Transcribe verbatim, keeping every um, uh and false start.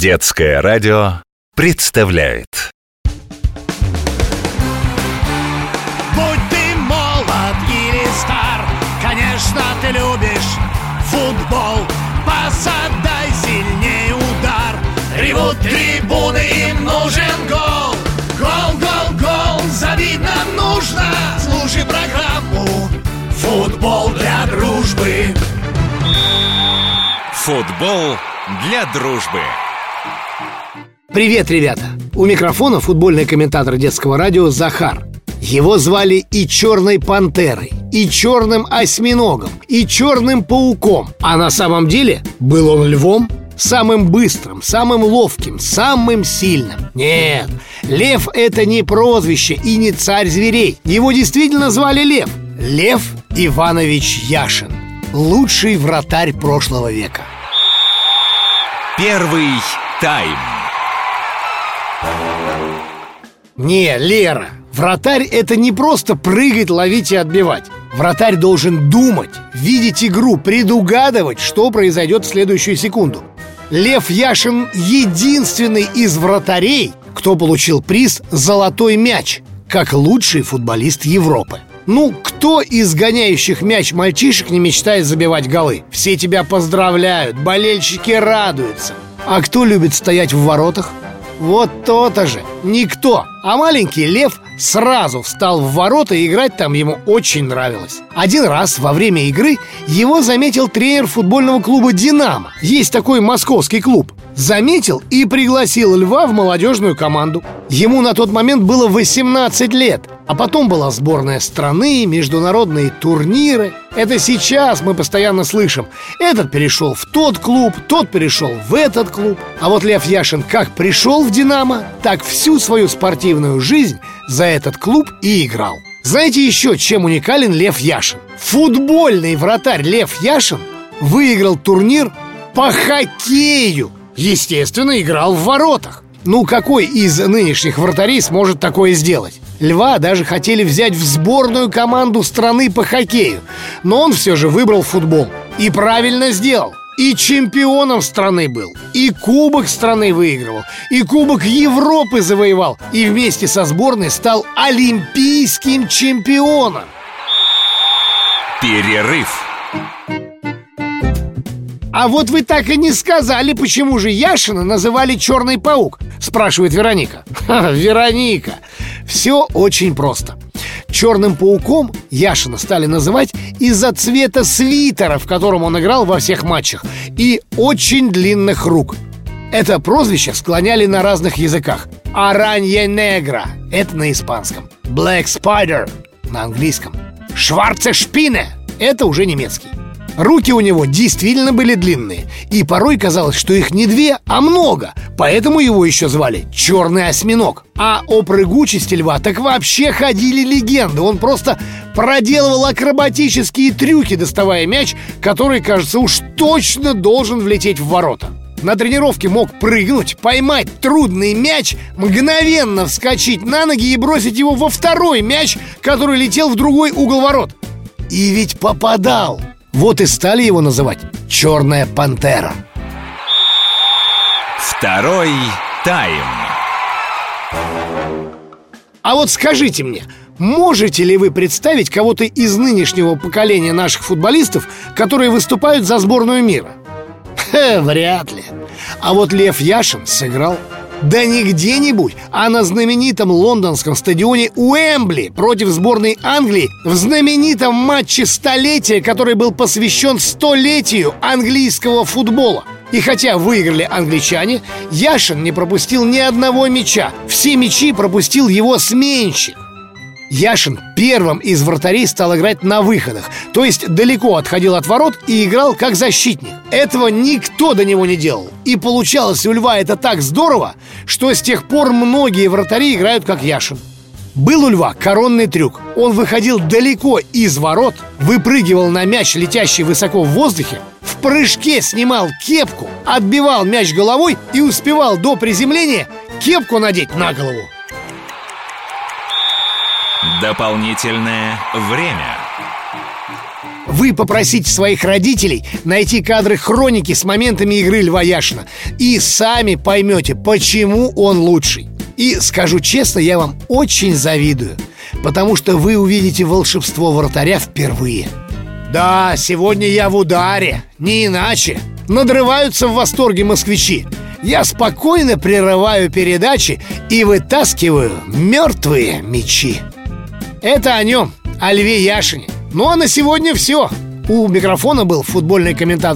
Детское радио представляет. Будь ты молод или стар, конечно, ты любишь футбол. Посадай сильнее удар, ревут трибуны, им нужен гол. Гол, гол, гол, забить нам нужно. Слушай программу «Футбол для дружбы». Футбол для дружбы. Привет, ребята! У микрофона футбольный комментатор детского радио Захар. Его звали и Черной Пантерой, и Черным Осьминогом, и Черным Пауком. А на самом деле был он львом, самым быстрым, самым ловким, самым сильным. Нет, лев — это не прозвище и не царь зверей. Его действительно звали Лев. Лев Иванович Яшин. Лучший вратарь прошлого века. Первый тайм. Не, Лера, вратарь — это не просто прыгать, ловить и отбивать. Вратарь должен думать, видеть игру, предугадывать, что произойдет в следующую секунду. Лев Яшин единственный из вратарей, кто получил приз «Золотой мяч» как лучший футболист Европы. Ну, кто из гоняющих мяч мальчишек не мечтает забивать голы? Все тебя поздравляют, болельщики радуются. А кто любит стоять в воротах? Вот то-то же, никто. А маленький Лев сразу встал в ворота, и играть там ему очень нравилось. Один раз во время игры его заметил тренер футбольного клуба «Динамо». Есть такой московский клуб. Заметил и пригласил Льва в молодежную команду. Ему на тот момент было восемнадцать лет. А потом была сборная страны, международные турниры. Это сейчас мы постоянно слышим: этот перешел в тот клуб, тот перешел в этот клуб. А вот Лев Яшин как пришел в «Динамо», так всю свою спортивную жизнь за этот клуб и играл. Знаете еще, чем уникален Лев Яшин? Футбольный вратарь Лев Яшин выиграл турнир по хоккею. Естественно, играл в воротах. Ну, какой из нынешних вратарей сможет такое сделать? Льва даже хотели взять в сборную команду страны по хоккею, но он все же выбрал футбол. И правильно сделал. И чемпионом страны был, и кубок страны выигрывал, и кубок Европы завоевал, и вместе со сборной стал олимпийским чемпионом. Перерыв. А вот вы так и не сказали, почему же Яшина называли «Черный паук», спрашивает Вероника. Ха, Вероника, все очень просто. Черным пауком Яшина стали называть из-за цвета свитера, в котором он играл во всех матчах, и очень длинных рук. Это прозвище склоняли на разных языках. Аранья негра — это на испанском. Black Spider на английском. Шварце шпине — это уже немецкий. Руки у него действительно были длинные, и порой казалось, что их не две, а много. Поэтому его еще звали Черный Осьминог. А о прыгучести льва так вообще ходили легенды. Он просто проделывал акробатические трюки, доставая мяч, который, кажется, уж точно должен влететь в ворота. На тренировке мог прыгнуть, поймать трудный мяч, мгновенно вскочить на ноги и бросить его во второй мяч, который летел в другой угол ворот. И ведь попадал. Вот и стали его называть «Черная пантера». Второй тайм. А вот скажите мне, можете ли вы представить кого-то из нынешнего поколения наших футболистов, которые выступают за сборную мира? Хе, вряд ли. А вот Лев Яшин сыграл. Да не где-нибудь, а на знаменитом лондонском стадионе Уэмбли против сборной Англии в знаменитом матче столетия, который был посвящен столетию английского футбола. И хотя выиграли англичане, Яшин не пропустил ни одного мяча. Все мячи пропустил его сменщик. Яшин первым из вратарей стал играть на выходах, то есть далеко отходил от ворот и играл как защитник. Этого никто до него не делал. И получалось у Льва это так здорово, что с тех пор многие вратари играют как Яшин. Был у Льва коронный трюк. Он выходил далеко из ворот, выпрыгивал на мяч, летящий высоко в воздухе, в прыжке снимал кепку, отбивал мяч головой и успевал до приземления кепку надеть на голову. Дополнительное время. Вы попросите своих родителей найти кадры хроники с моментами игры Льва Яшина, и сами поймете, почему он лучший. И скажу честно, я вам очень завидую, потому что вы увидите волшебство вратаря впервые. Да, сегодня я в ударе, не иначе. Надрываются в восторге москвичи. Я спокойно прерываю передачи и вытаскиваю мертвые мячи. Это о нем, о Льве Яшине. Ну а на сегодня все. У микрофона был футбольный комментатор